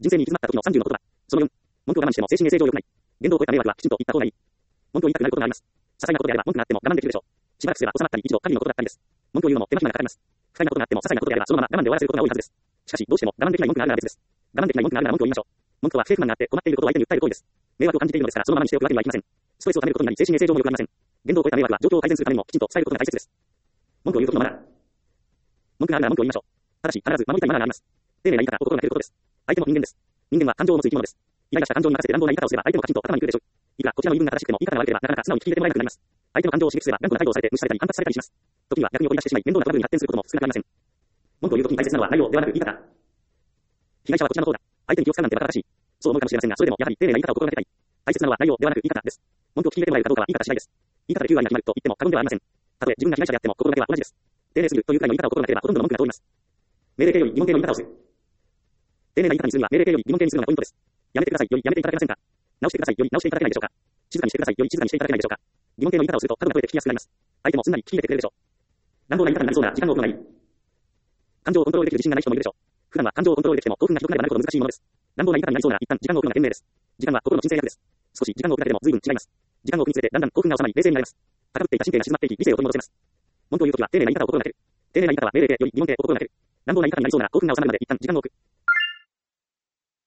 人生に行き詰まった時の30の言葉。その4、文句を我慢しても精神衛生上良くない。限度を超えた迷惑はきちんと言った方がいい。文句を言いたくなることがあります。些細なことであれば文句があっても我慢できるでしょう。しばらくすれば収まったり一度神のことだったりです。文句を言うのも手間暇がかかります。不快なことがあっても些細なことであればそのまま我慢で終わらせることが多いはずです。しかしどうしても我慢できない文句があるなら別です。我慢できない文句があるなら文句を言いましょう。文句は不平不満があって困っていることを相手に訴える行為です。迷惑を感じているのですからそのままにしておくわけにはいきません。ストレスを溜めることになり精神衛生上も良くありません。限度を超えた迷惑は状況を改善するためにもきちんと伝えることが大切です。文句を言う時のマナー。文句があるなら文句を言いましょう。ただし必ず守りたいマナーがあります。丁寧な言い方を心がけることです。相手も人間です。人間は感情を持つ生き物です。イライラした感情に任せて乱暴な言い方をすれば相手もカチンと頭にくるでしょう。いくらこちらの言い分が正しくても言い方が悪ければなかなか素直に聞き入れてもらえなくなります。相手の感情を刺激すれば頑固な態度をされて無視されたり反発されたりします。時には逆に怒り出してしまい面倒なトラブルに発展することも少なくありません。文句を言う時に大切なのは内容ではなく言い方。被害者はこちらの方だ。相手に気を使うなんてバカらしい。そう思うかもしれませんが、それでもやはり丁寧な言い方を心がけたい。大切なのは内容ではなく言い方です。文句を聞き入れてもらえるかどうかは言い方次第です。言い方で9割が決まると言っても過言ではありません。たとえ自分が被害者であっても心がけは同じです。丁寧すぎるというくらいの言い方を心がければほとんどの文句が通ります。命令形より疑問形の言い方をする。丁寧な言い方にするには命令形より疑問形にするのがポイントです。やめてくださいよりやめていただけませんか。直してくださいより直していただけないでしょうか。静かにしてくださいより静かにしていただけないでしょうか。疑問形の言い方をすると角が取れて聞きやすくなります。相手もすんなり聞き入れてくれるでしょう。乱暴な言い方になりそうなら時間の方がいい。感情をコントロールできる自信がない人もいるでしょう。普段は感情をコントロールできても興奮がひどくなればなるほど難しいものです。乱暴な言い方になりそうなら一旦時間を置くのが賢明です。時間は心の鎮静薬です。少し時間を置くだけでも随分違います。時間を置くにつれてだんだん興奮が収まり冷静になります。高ぶっていた神経が静まっていき理性を取り戻せます。文句を言うときは丁寧な言い方を心がける。丁寧な言い方は命令形より疑問形を心がける。乱暴な言い方になりそうなら興奮が収まるまで一旦時間を置く。